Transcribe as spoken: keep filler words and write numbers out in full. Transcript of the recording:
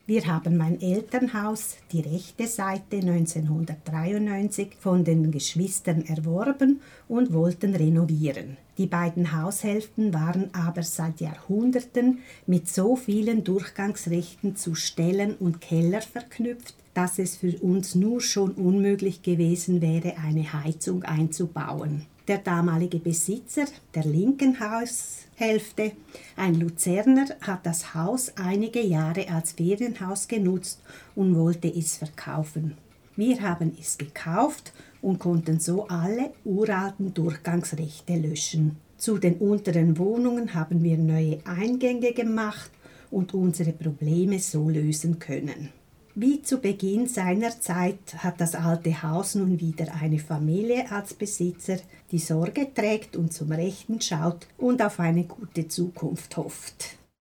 Wir haben mein Elternhaus, die rechte Seite, neunzehnhundertdreiundneunzig von den Geschwistern erworben und wollten renovieren. Die beiden Haushälften waren aber seit Jahrhunderten mit so vielen Durchgangsrechten zu Ställen und Keller verknüpft, dass es für uns nur schon unmöglich gewesen wäre, eine Heizung einzubauen. Der damalige Besitzer der linken Haushälfte, ein Luzerner, hat das Haus einige Jahre als Ferienhaus genutzt und wollte es verkaufen. Wir haben es gekauft und konnten so alle uralten Durchgangsrechte löschen. Zu den unteren Wohnungen haben wir neue Eingänge gemacht und unsere Probleme so lösen können. Wie zu Beginn seiner Zeit hat das alte Haus nun wieder eine Familie als Besitzer, die Sorge trägt und zum Rechten schaut und auf eine gute Zukunft hofft.